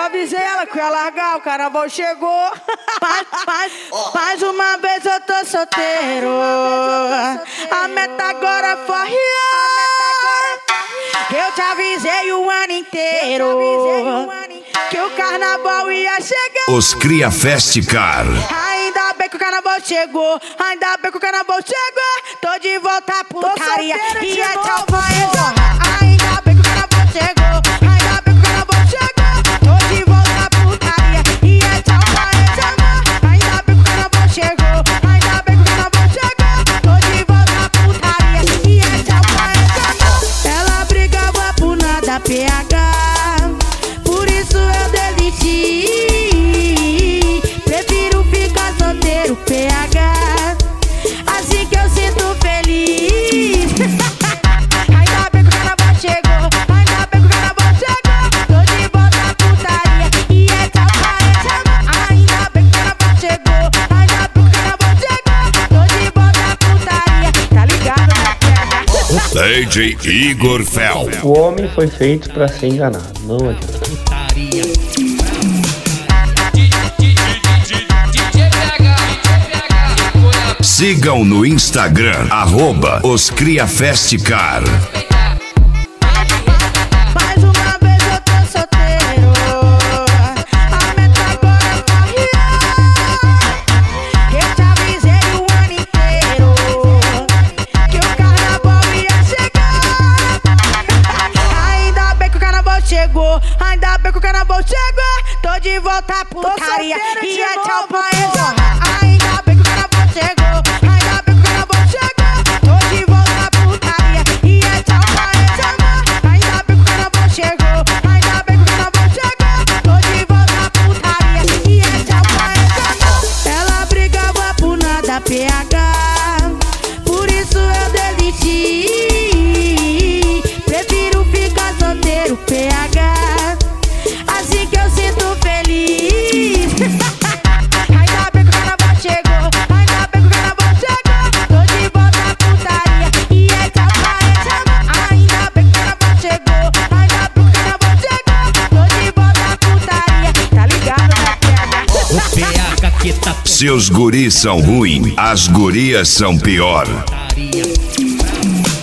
avisei ela que ia largar, o carnaval chegou. Mais uma vez eu tô solteiro. A meta agora é forrear. Eu te avisei o ano inteiro que o carnaval ia chegar. Os Cria Festicar. Ainda bem que o carnaval chegou. Ainda bem que o carnaval chegou. Tô de volta à putaria. E é tchau pra ainda bem que o carnaval chegou. Ainda bem que o carnaval chegou. Tô de volta à putaria. E é tchau pra ainda bem que o carnaval chegou. Ainda bem que o carnaval chegou. Tô de volta à putaria. E é tchau pra ela brigava por nada, PH. Por isso eu desisti. Prefiro ficar solteiro, PH. Assim que eu sinto feliz. Ainda bem que o carnaval chegou. Ainda bem que o carnaval chegou. Tô de volta à putaria. E é tchau pra ainda bem que o carnaval chegou. Ainda bem que o carnaval chegou. Tô de volta à putaria. Tá ligado, né, PH? DJ Igor Fel. O homem foi feito pra ser enganado, não adianta. Sigam no Instagram, @Os Cria Festicar. Mais uma vez eu tô solteiro. A meta agora é forrear. Eu te avisei o ano inteiro que o carnaval ia chegar. Ainda bem que o carnaval chegou. Ainda bem que o carnaval chegou. Tô de volta à putaria. E é tchau pra ainda bem que o carnaval chegou. Ainda bem que o carnaval chegou. Tô de volta à putaria. E é tchau pra ainda bem que o carnaval chegou. Ainda bem que o carnaval chegou. Tô de volta à putaria. E é tchau pra ela brigava por nada, PH. Por isso eu desisti. Prefiro ficar solteiro, PH. Assim que eu sinto feliz. Ainda bem que o carnaval chegou. Ainda bem que o carnaval chegou. Tô de volta à putaria. E é tchau pra ainda bem que o carnaval chegou. Ainda bem que o carnaval chegou. Tô de volta à putaria. Tá ligado, né, PH? Se os guris são ruins, as gurias são pior.